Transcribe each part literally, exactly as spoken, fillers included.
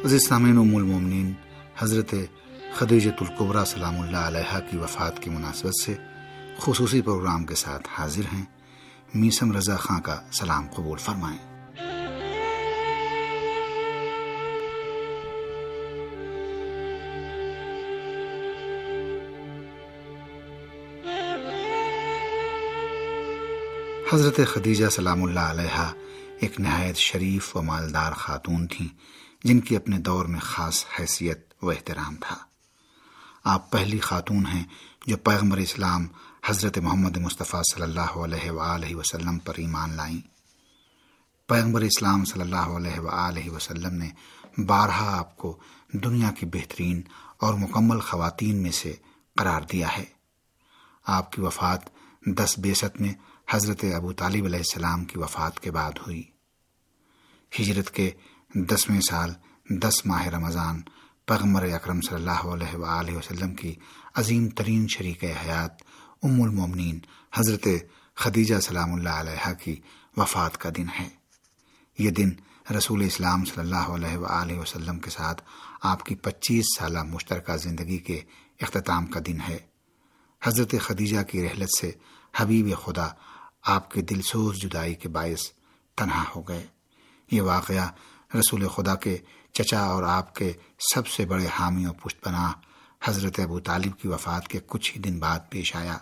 عزیز سامعین، ام المومنین حضرت خدیجۃ الکبریٰ سلام اللہ علیہا کی وفات کی مناسبت سے خصوصی پروگرام کے ساتھ حاضر ہیں۔ میثم رضا خاں کا سلام قبول فرمائیں۔ حضرت خدیجہ سلام اللہ علیہا ایک نہایت شریف و مالدار خاتون تھیں، جن کی اپنے دور میں خاص حیثیت و احترام تھا۔ آپ پہلی خاتون ہیں جو پیغمبر اسلام حضرت محمد مصطفیٰ صلی اللہ علیہ وآلہ وسلم پر ایمان لائیں۔ پیغمبر اسلام صلی اللہ علیہ وآلہ وسلم نے بارہا آپ کو دنیا کی بہترین اور مکمل خواتین میں سے قرار دیا ہے۔ آپ کی وفات دس بعثت میں حضرت ابو طالب علیہ السلام کی وفات کے بعد ہوئی۔ ہجرت کے دسویں سال دس ماہ رمضان پیغمبر اکرم صلی اللہ علیہ وآلہ وسلم کی عظیم ترین شریک حیات ام المومنین حضرت خدیجہ سلام اللہ علیہا کی وفات کا دن ہے۔ یہ دن رسول اسلام صلی اللہ علیہ وآلہ وسلم کے ساتھ آپ کی پچیس سالہ مشترکہ زندگی کے اختتام کا دن ہے۔ حضرت خدیجہ کی رحلت سے حبیب خدا آپ کے دلسوز جدائی کے باعث تنہا ہو گئے۔ یہ واقعہ رسول خدا کے چچا اور آپ کے سب سے بڑے حامی و پشت پناہ حضرت ابو طالب کی وفات کے کچھ ہی دن بعد پیش آیا۔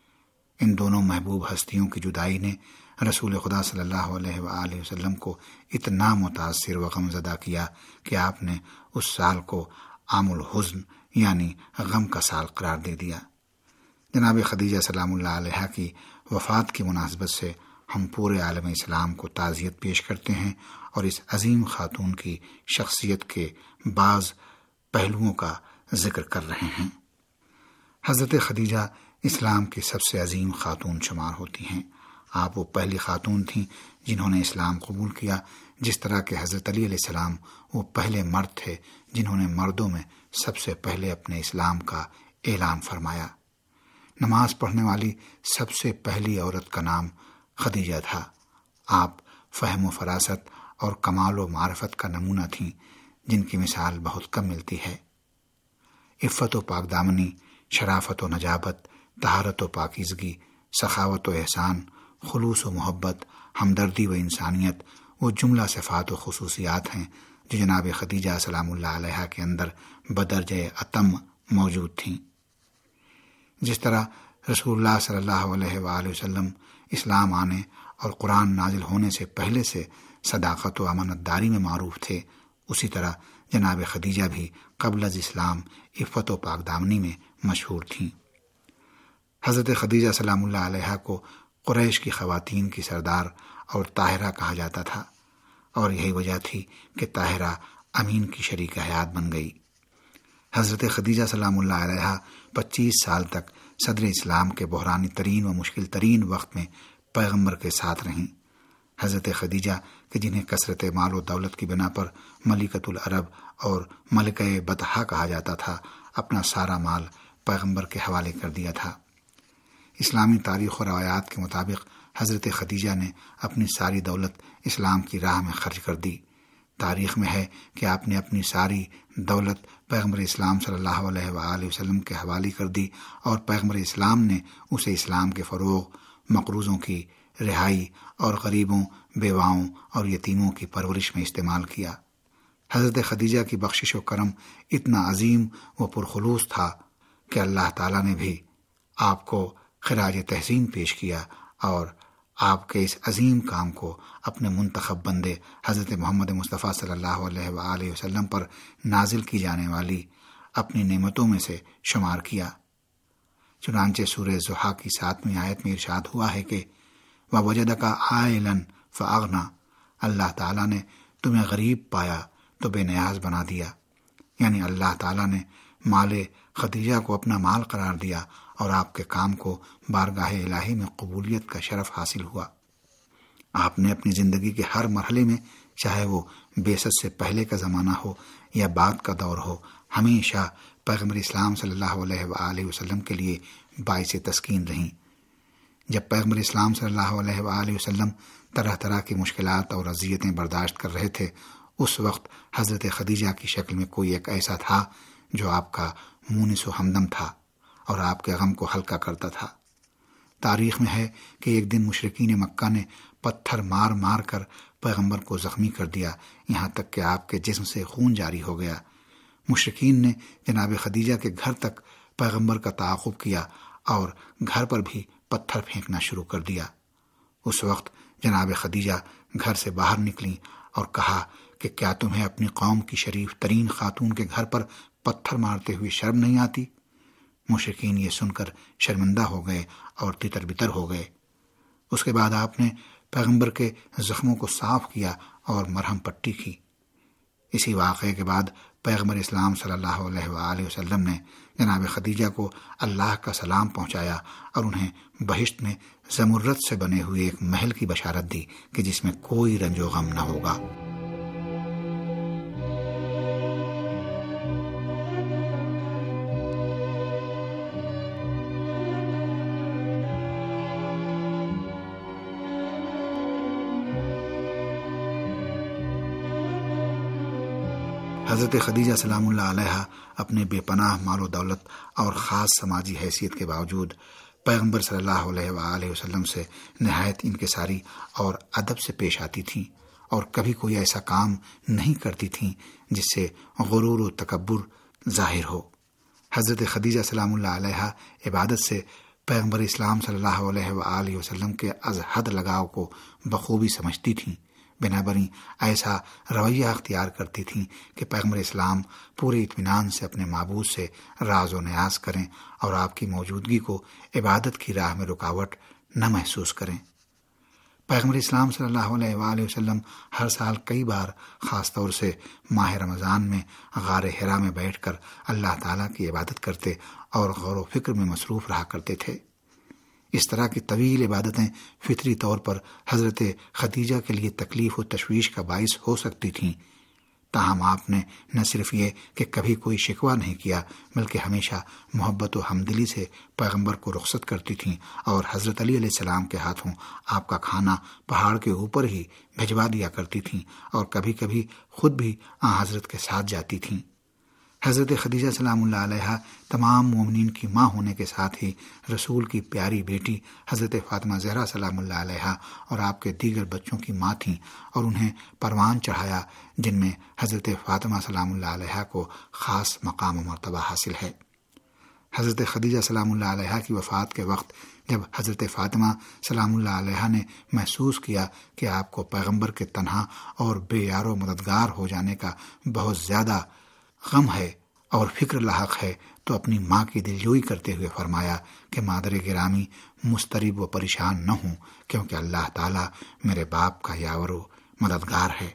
ان دونوں محبوب ہستیوں کی جدائی نے رسول خدا صلی اللہ علیہ وآلہ وسلم کو اتنا متاثر و غمزدہ کیا کہ آپ نے اس سال کو عام الحزن یعنی غم کا سال قرار دے دیا۔ جناب خدیجہ سلام اللہ علیہا کی وفات کی مناسبت سے ہم پورے عالم اسلام کو تعزیت پیش کرتے ہیں اور اس عظیم خاتون کی شخصیت کے بعض پہلوؤں کا ذکر کر رہے ہیں۔ حضرت خدیجہ اسلام کی سب سے عظیم خاتون شمار ہوتی ہیں۔ آپ وہ پہلی خاتون تھیں جنہوں نے اسلام قبول کیا، جس طرح کہ حضرت علی علیہ السلام وہ پہلے مرد تھے جنہوں نے مردوں میں سب سے پہلے اپنے اسلام کا اعلان فرمایا۔ نماز پڑھنے والی سب سے پہلی عورت کا نام خدیجہ تھا۔ آپ فہم و فراست اور کمال و معرفت کا نمونہ تھیں، جن کی مثال بہت کم ملتی ہے۔ عفت و پاک دامنی، شرافت و نجابت، طہارت و پاکیزگی، سخاوت و احسان، خلوص و محبت، ہمدردی و انسانیت وہ جملہ صفات و خصوصیات ہیں جو جناب خدیجہ سلام اللہ علیہا کے اندر بدرجہ اتم موجود تھیں۔ جس طرح رسول اللہ صلی اللہ علیہ وآلہ وسلم اسلام آنے اور قرآن نازل ہونے سے پہلے سے صداقت و امانت داری میں معروف تھے، اسی طرح جناب خدیجہ بھی قبل از اسلام عفت و پاک دامنی میں مشہور تھیں۔ حضرت خدیجہ سلام اللہ علیہا کو قریش کی خواتین کی سردار اور طاہرہ کہا جاتا تھا، اور یہی وجہ تھی کہ طاہرہ امین کی شریک حیات بن گئی۔ حضرت خدیجہ سلام اللہ علیہا پچیس سال تک صدر اسلام کے بحرانی ترین و مشکل ترین وقت میں پیغمبر کے ساتھ رہیں۔ حضرت خدیجہ کہ جنہیں کثرت مال و دولت کی بنا پر ملکۃ العرب اور ملکہ بطحہ کہا جاتا تھا، اپنا سارا مال پیغمبر کے حوالے کر دیا تھا۔ اسلامی تاریخ و روایات کے مطابق حضرت خدیجہ نے اپنی ساری دولت اسلام کی راہ میں خرچ کر دی۔ تاریخ میں ہے کہ آپ نے اپنی ساری دولت پیغمبر اسلام صلی اللہ علیہ وآلہ وسلم کے حوالے کر دی، اور پیغمبر اسلام نے اسے اسلام کے فروغ، مقروضوں کی رہائی اور غریبوں، بیواؤں اور یتیموں کی پرورش میں استعمال کیا۔ حضرت خدیجہ کی بخشش و کرم اتنا عظیم و پرخلوص تھا کہ اللہ تعالیٰ نے بھی آپ کو خراج تحسین پیش کیا اور آپ کے اس عظیم کام کو اپنے منتخب بندے حضرت محمد مصطفیٰ صلی اللہ علیہ وآلہ وسلم پر نازل کی جانے والی اپنی نعمتوں میں سے شمار کیا۔ چنانچہ سورہ ضحیٰ کی ساتویں آیت میں ارشاد ہوا ہے کہ وَوَجَدَكَ عَائِلًا فَأَغْنَىٰ، اللہ تعالیٰ نے تمہیں غریب پایا تو بے نیاز بنا دیا، یعنی اللہ تعالیٰ نے مال خدیجہ کو اپنا مال قرار دیا اور آپ کے کام کو بارگاہ الہی میں قبولیت کا شرف حاصل ہوا۔ آپ نے اپنی زندگی کے ہر مرحلے میں، چاہے وہ بعثت سے پہلے کا زمانہ ہو یا بعد کا دور ہو، ہمیشہ پیغمبر اسلام صلی اللہ علیہ وآلہ وسلم کے لیے باعث تسکین رہیں۔ جب پیغمبر اسلام صلی اللہ علیہ وآلہ وسلم طرح طرح کی مشکلات اور اذیتیں برداشت کر رہے تھے، اس وقت حضرت خدیجہ کی شکل میں کوئی ایک ایسا تھا جو آپ کا مونس و ہمدم تھا اور آپ کے غم کو ہلکا کرتا تھا۔ تاریخ میں ہے کہ ایک دن مشرکین مکہ نے پتھر مار مار کر پیغمبر کو زخمی کر دیا، یہاں تک کہ آپ کے جسم سے خون جاری ہو گیا۔ مشرکین نے جناب خدیجہ کے گھر تک پیغمبر کا تعاقب کیا اور گھر پر بھی پتھر پھینکنا شروع کر دیا۔ اس وقت جناب خدیجہ گھر سے باہر نکلیں اور کہا کہ کیا تمہیں اپنی قوم کی شریف ترین خاتون کے گھر پر پتھر مارتے ہوئے شرم نہیں آتی؟ مشرکین یہ سن کر شرمندہ ہو گئے اور تتر بتر ہو گئے۔ اس کے بعد آپ نے پیغمبر کے زخموں کو صاف کیا اور مرہم پٹی کی۔ اسی واقعے کے بعد پیغمبر اسلام صلی اللہ علیہ وآلہ وسلم نے جناب خدیجہ کو اللہ کا سلام پہنچایا اور انہیں بہشت میں زمرد سے بنے ہوئے ایک محل کی بشارت دی کہ جس میں کوئی رنج و غم نہ ہوگا۔ حضرت خدیجہ سلام اللہ علیہا اپنے بے پناہ مال و دولت اور خاص سماجی حیثیت کے باوجود پیغمبر صلی اللہ علیہ وآلہ وسلم سے نہایت انکساری اور ادب سے پیش آتی تھیں اور کبھی کوئی ایسا کام نہیں کرتی تھیں جس سے غرور و تکبر ظاہر ہو۔ حضرت خدیجہ سلام اللہ علیہا عبادت سے پیغمبر اسلام صلی اللہ علیہ وآلہ وسلم کے از حد لگاؤ کو بخوبی سمجھتی تھیں، بنابراً ایسا رویہ اختیار کرتی تھیں کہ پیغمبر اسلام پورے اطمینان سے اپنے معبود سے راز و نیاز کریں اور آپ کی موجودگی کو عبادت کی راہ میں رکاوٹ نہ محسوس کریں۔ پیغمبر اسلام صلی اللہ علیہ وآلہ وسلم ہر سال کئی بار خاص طور سے ماہ رمضان میں غار حرا میں بیٹھ کر اللہ تعالیٰ کی عبادت کرتے اور غور و فکر میں مصروف رہا کرتے تھے۔ اس طرح کی طویل عبادتیں فطری طور پر حضرت خدیجہ کے لیے تکلیف و تشویش کا باعث ہو سکتی تھیں، تاہم آپ نے نہ صرف یہ کہ کبھی کوئی شکوہ نہیں کیا بلکہ ہمیشہ محبت و ہمدلی سے پیغمبر کو رخصت کرتی تھیں اور حضرت علی علیہ السلام کے ہاتھوں آپ کا کھانا پہاڑ کے اوپر ہی بھجوا دیا کرتی تھیں اور کبھی کبھی خود بھی آن حضرت کے ساتھ جاتی تھیں۔ حضرت خدیجہ سلام اللہ علیہا تمام مومنین کی ماں ہونے کے ساتھ ہی رسول کی پیاری بیٹی حضرت فاطمہ زہرا سلام اللہ علیہا اور آپ کے دیگر بچوں کی ماں تھیں اور انہیں پروان چڑھایا جن میں حضرت فاطمہ سلام اللہ علیہا کو خاص مقام و مرتبہ حاصل ہے۔ حضرت خدیجہ سلام اللہ علیہا کی وفات کے وقت جب حضرت فاطمہ سلام اللہ علیہا نے محسوس کیا کہ آپ کو پیغمبر کے تنہا اور بے یار و مددگار ہو جانے کا بہت زیادہ غم ہے اور فکر لاحق ہے، تو اپنی ماں کی دلجوئی کرتے ہوئے فرمایا کہ مادر گرامی مضطرب و پریشان نہ ہوں، کیونکہ اللہ تعالیٰ میرے باپ کا یاور و مددگار ہے۔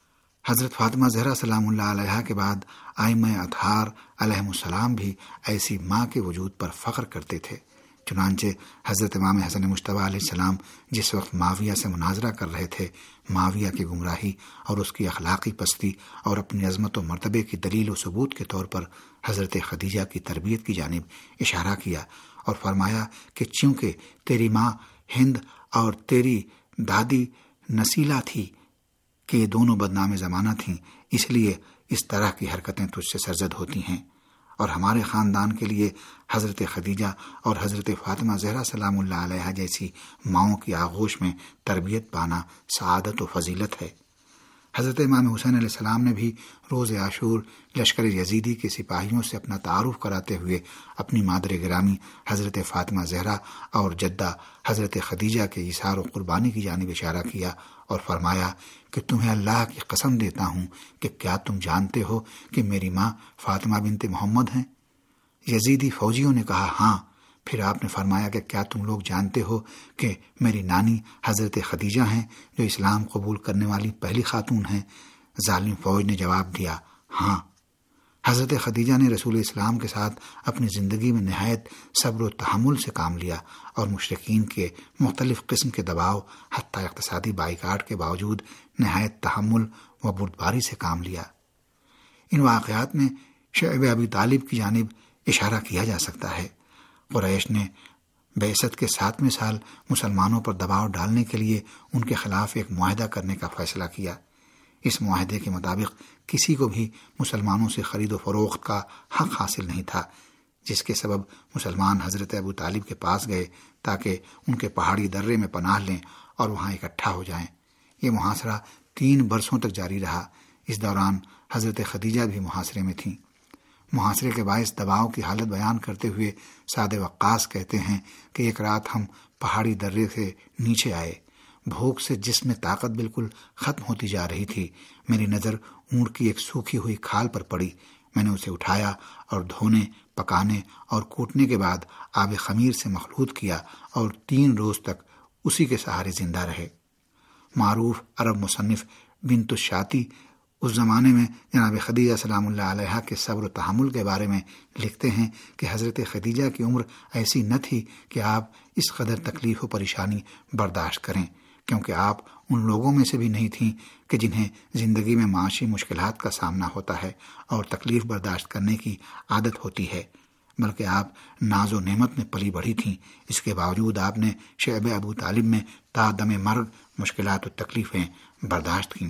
حضرت فاطمہ زہرا سلام اللہ علیہا کے بعد ائمہ اطہار علیہم السلام بھی ایسی ماں کے وجود پر فخر کرتے تھے۔ چنانچہ حضرت امام حسن مجتبیٰ علیہ السلام جس وقت معاویہ سے مناظرہ کر رہے تھے، معاویہ کی گمراہی اور اس کی اخلاقی پستی اور اپنی عظمت و مرتبے کی دلیل و ثبوت کے طور پر حضرت خدیجہ کی تربیت کی جانب اشارہ کیا اور فرمایا کہ چونکہ تیری ماں ہند اور تیری دادی نسیلہ تھی کہ یہ دونوں بدنام زمانہ تھیں، اس لیے اس طرح کی حرکتیں تجھ سے سرزد ہوتی ہیں، اور ہمارے خاندان کے لیے حضرت خدیجہ اور حضرت فاطمہ زہرا سلام اللہ علیہا جیسی ماؤں کی آغوش میں تربیت پانا سعادت و فضیلت ہے۔ حضرت امام حسین علیہ السلام نے بھی روز عاشور لشکر یزیدی کے سپاہیوں سے اپنا تعارف کراتے ہوئے اپنی مادر گرامی حضرت فاطمہ زہرا اور جدہ حضرت خدیجہ کے ایثار و قربانی کی جانب اشارہ کیا اور فرمایا کہ تمہیں اللہ کی قسم دیتا ہوں کہ کیا تم جانتے ہو کہ میری ماں فاطمہ بنت محمد ہیں؟ یزیدی فوجیوں نے کہا ہاں۔ پھر آپ نے فرمایا کہ کیا تم لوگ جانتے ہو کہ میری نانی حضرت خدیجہ ہیں جو اسلام قبول کرنے والی پہلی خاتون ہیں؟ ظالم فوج نے جواب دیا ہاں۔ حضرت خدیجہ نے رسول اسلام کے ساتھ اپنی زندگی میں نہایت صبر و تحمل سے کام لیا اور مشرکین کے مختلف قسم کے دباؤ حتیٰ اقتصادی بائیکاٹ کے باوجود نہایت تحمل و بردباری سے کام لیا۔ ان واقعات میں شعب ابی طالب کی جانب اشارہ کیا جا سکتا ہے۔ قریش نے بعثت کے ساتویں سال مسلمانوں پر دباؤ ڈالنے کے لیے ان کے خلاف ایک معاہدہ کرنے کا فیصلہ کیا۔ اس معاہدے کے مطابق کسی کو بھی مسلمانوں سے خرید و فروخت کا حق حاصل نہیں تھا، جس کے سبب مسلمان حضرت ابو طالب کے پاس گئے تاکہ ان کے پہاڑی درے میں پناہ لیں اور وہاں اکٹھا ہو جائیں۔ یہ محاصرہ تین برسوں تک جاری رہا۔ اس دوران حضرت خدیجہ بھی محاصرے میں تھیں۔ محاصرے کے باعث دباؤ کی حالت بیان کرتے ہوئے سعد وقاص کہتے ہیں کہ ایک رات ہم پہاڑی درے سے نیچے آئے۔ بھوک سے جسم میں طاقت بالکل ختم ہوتی جا رہی تھی۔ میری نظر اونٹ کی ایک سوکھی ہوئی کھال پر پڑی۔ میں نے اسے اٹھایا اور دھونے، پکانے اور کوٹنے کے بعد آب خمیر سے مخلوط کیا اور تین روز تک اسی کے سہارے زندہ رہے۔ معروف عرب مصنف بنت الشاطی اس زمانے میں جناب خدیجہ سلام اللہ علیہا کے صبر و تحمل کے بارے میں لکھتے ہیں کہ حضرت خدیجہ کی عمر ایسی نہ تھی کہ آپ اس قدر تکلیف و پریشانی برداشت کریں، کیونکہ آپ ان لوگوں میں سے بھی نہیں تھیں کہ جنہیں زندگی میں معاشی مشکلات کا سامنا ہوتا ہے اور تکلیف برداشت کرنے کی عادت ہوتی ہے، بلکہ آپ ناز و نعمت میں پلی بڑھی تھیں۔ اس کے باوجود آپ نے شعب ابو طالب میں تا دم مرگ مشکلات و تکلیفیں برداشت کیں۔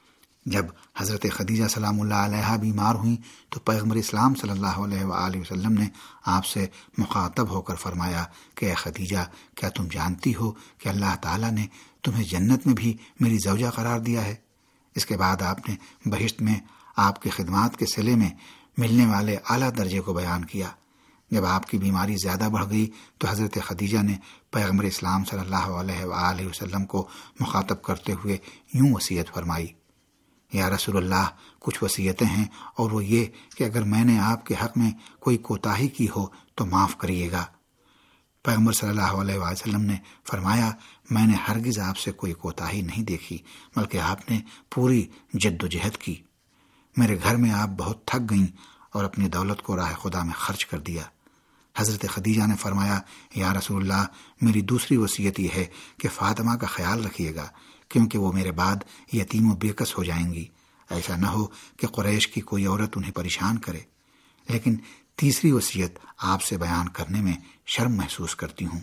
جب حضرت خدیجہ سلام اللہ علیہا بیمار ہوئیں تو پیغمبر اسلام صلی اللہ علیہ وآلہ وسلم نے آپ سے مخاطب ہو کر فرمایا کہ اے خدیجہ، کیا تم جانتی ہو کہ اللہ تعالیٰ نے تمہیں جنت میں بھی میری زوجہ قرار دیا ہے؟ اس کے بعد آپ نے بہشت میں آپ کی خدمات کے صلے میں ملنے والے اعلیٰ درجے کو بیان کیا۔ جب آپ کی بیماری زیادہ بڑھ گئی تو حضرت خدیجہ نے پیغمبر اسلام صلی اللہ علیہ وآلہ وسلم کو مخاطب کرتے ہوئے یوں وصیت فرمائی: یا رسول اللہ، کچھ وصیتیں ہیں، اور وہ یہ کہ اگر میں نے آپ کے حق میں کوئی کوتاہی کی ہو تو معاف کریے گا۔ پیغمبر صلی اللہ علیہ وآلہ وسلم نے فرمایا: میں نے ہرگز آپ سے کوئی کوتاہی نہیں دیکھی، بلکہ آپ نے پوری جد و جہد کی۔ میرے گھر میں آپ بہت تھک گئیں اور اپنی دولت کو راہ خدا میں خرچ کر دیا۔ حضرت خدیجہ نے فرمایا: یا رسول اللہ، میری دوسری وصیت یہ ہے کہ فاطمہ کا خیال رکھیے گا، کیونکہ وہ میرے بعد یتیم و بےکس ہو جائیں گی۔ ایسا نہ ہو کہ قریش کی کوئی عورت انہیں پریشان کرے۔ لیکن تیسری وصیت آپ سے بیان کرنے میں شرم محسوس کرتی ہوں۔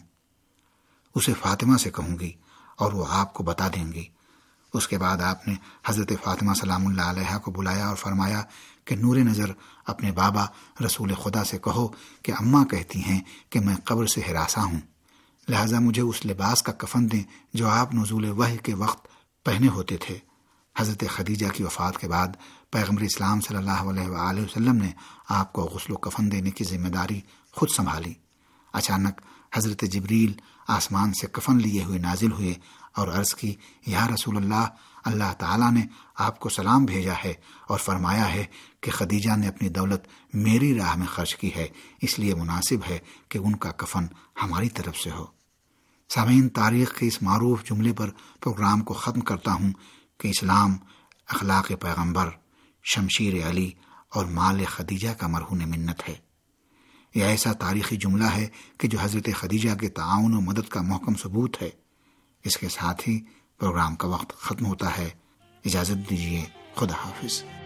اسے فاطمہ سے کہوں گی اور وہ آپ کو بتا دیں گی۔ اس کے بعد آپ نے حضرت فاطمہ سلام اللہ علیہا کو بلایا اور فرمایا کہ نور نظر اپنے بابا رسول خدا سے کہو کہ اماں کہتی ہیں کہ میں قبر سے ہراساں ہوں، لہٰذا مجھے اس لباس کا کفن دیں جو آپ نزول وحی کے وقت پہنے ہوتے تھے۔ حضرت خدیجہ کی وفات کے بعد پیغمبر اسلام صلی اللہ علیہ وآلہ وسلم نے آپ کو غسل و کفن دینے کی ذمہ داری خود سنبھالی۔ اچانک حضرت جبریل آسمان سے کفن لیے ہوئے نازل ہوئے اور عرض کی: یا رسول اللہ، اللہ تعالیٰ نے آپ کو سلام بھیجا ہے اور فرمایا ہے کہ خدیجہ نے اپنی دولت میری راہ میں خرچ کی ہے، اس لیے مناسب ہے کہ ان کا کفن ہماری طرف سے ہو۔ سامعین، تاریخ کے اس معروف جملے پر پروگرام کو ختم کرتا ہوں کہ اسلام اخلاق پیغمبر، شمشیر علی اور مال خدیجہ کا مرہون منت ہے۔ یہ ایسا تاریخی جملہ ہے کہ جو حضرت خدیجہ کے تعاون و مدد کا محکم ثبوت ہے۔ اس کے ساتھ ہی پروگرام کا وقت ختم ہوتا ہے۔ اجازت دیجیے، خدا حافظ۔